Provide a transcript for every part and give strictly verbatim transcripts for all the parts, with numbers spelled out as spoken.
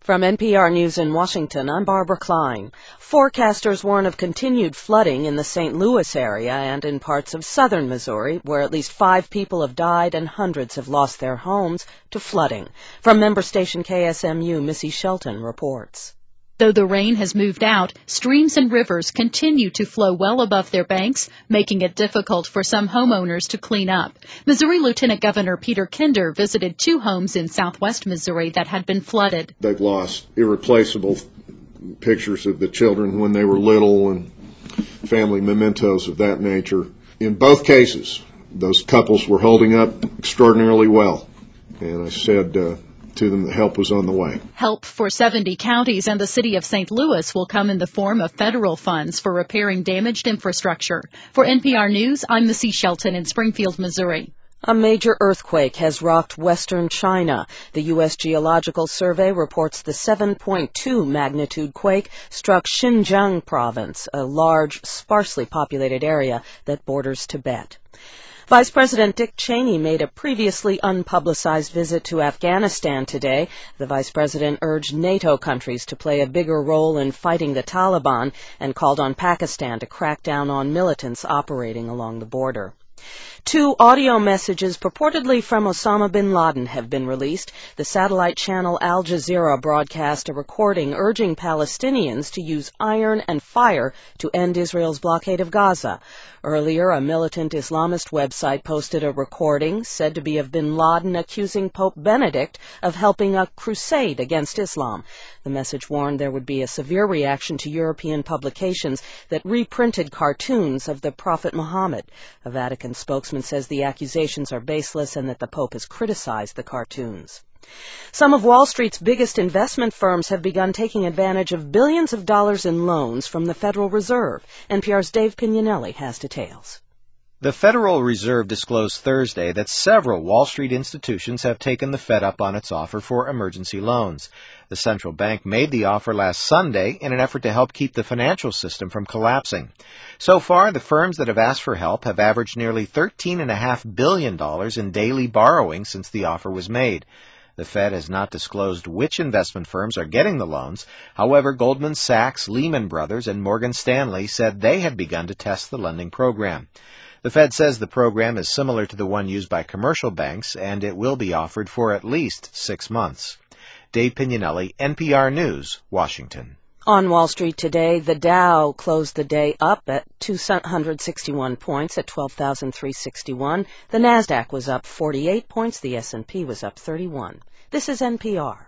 From N P R News in Washington, I'm Barbara Klein. Forecasters warn of continued flooding in the Saint Louis area and in parts of southern Missouri, where at least five people have died and hundreds have lost their homes to flooding. From member station K S M U, Missy Shelton reports. Though the rain has moved out, streams and rivers continue to flow well above their banks, making it difficult for some homeowners to clean up. Missouri Lieutenant Governor Peter Kinder visited two homes in southwest Missouri that had been flooded. They've lost irreplaceable pictures of the children when they were little and family mementos of that nature. In both cases, those couples were holding up extraordinarily well. And I said uh, to them that help was on the way. Help for seventy counties and the city of Saint Louis will come in the form of federal funds for repairing damaged infrastructure. For N P R News, I'm Missy Shelton in Springfield, Missouri. A major earthquake has rocked western China. The U S Geological Survey reports the seven point two magnitude quake struck Xinjiang province, a large, sparsely populated area that borders Tibet. Vice President Dick Cheney made a previously unpublicized visit to Afghanistan today. The Vice President urged NATO countries to play a bigger role in fighting the Taliban and called on Pakistan to crack down on militants operating along the border. Two audio messages purportedly from Osama bin Laden have been released. The satellite channel Al Jazeera broadcast a recording urging Palestinians to use iron and fire to end Israel's blockade of Gaza. Earlier, a militant Islamist website posted a recording said to be of bin Laden accusing Pope Benedict of helping a crusade against Islam. The message warned there would be a severe reaction to European publications that reprinted cartoons of the Prophet Muhammad. A Vatican spokesman says the accusations are baseless and that the Pope has criticized the cartoons. Some of Wall Street's biggest investment firms have begun taking advantage of billions of dollars in loans from the Federal Reserve. N P R's Dave Pignanelli has details. The Federal Reserve disclosed Thursday that several Wall Street institutions have taken the Fed up on its offer for emergency loans. The central bank made the offer last Sunday in an effort to help keep the financial system from collapsing. So far, the firms that have asked for help have averaged nearly thirteen point five billion dollars in daily borrowing since the offer was made. The Fed has not disclosed which investment firms are getting the loans. However, Goldman Sachs, Lehman Brothers, and Morgan Stanley said they had begun to test the lending program. The Fed says the program is similar to the one used by commercial banks, and it will be offered for at least six months. Dave Pignanelli, N P R News, Washington. On Wall Street today, the Dow closed the day up at two hundred sixty-one points at twelve thousand three hundred sixty-one. The Nasdaq was up forty-eight points. The S and P was up thirty-one. This is N P R.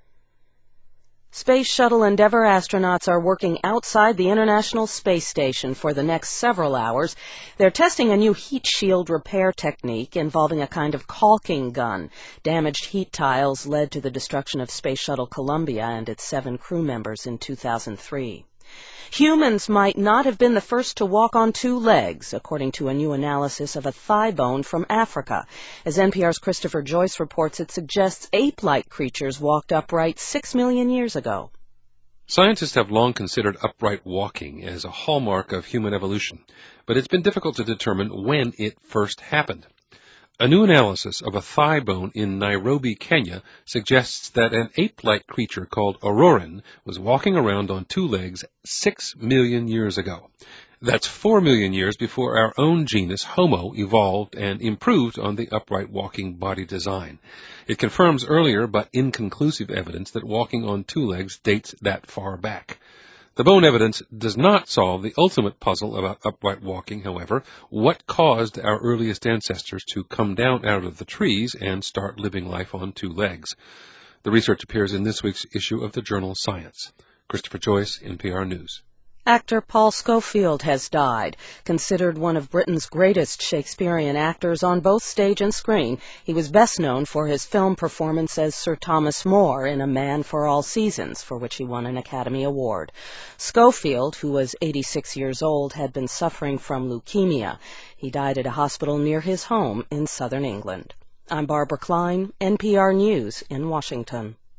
Space Shuttle Endeavour astronauts are working outside the International Space Station for the next several hours. They're testing a new heat shield repair technique involving a kind of caulking gun. Damaged heat tiles led to the destruction of Space Shuttle Columbia and its seven crew members in two thousand three. Humans might not have been the first to walk on two legs, according to a new analysis of a thigh bone from Africa. As N P R's Christopher Joyce reports, it suggests ape-like creatures walked upright six million years ago. Scientists have long considered upright walking as a hallmark of human evolution, but it's been difficult to determine when it first happened. A new analysis of a thigh bone in Nairobi, Kenya, suggests that an ape-like creature called Auroran was walking around on two legs six million years ago. That's four million years before our own genus Homo evolved and improved on the upright walking body design. It confirms earlier but inconclusive evidence that walking on two legs dates that far back. The bone evidence does not solve the ultimate puzzle about upright walking, however. What caused our earliest ancestors to come down out of the trees and start living life on two legs? The research appears in this week's issue of the journal Science. Christopher Joyce, N P R News. Actor Paul Scofield has died. Considered one of Britain's greatest Shakespearean actors on both stage and screen, he was best known for his film performance as Sir Thomas More in A Man for All Seasons, for which he won an Academy Award. Scofield, who was eighty-six years old, had been suffering from leukemia. He died at a hospital near his home in southern England. I'm Barbara Klein, N P R News in Washington.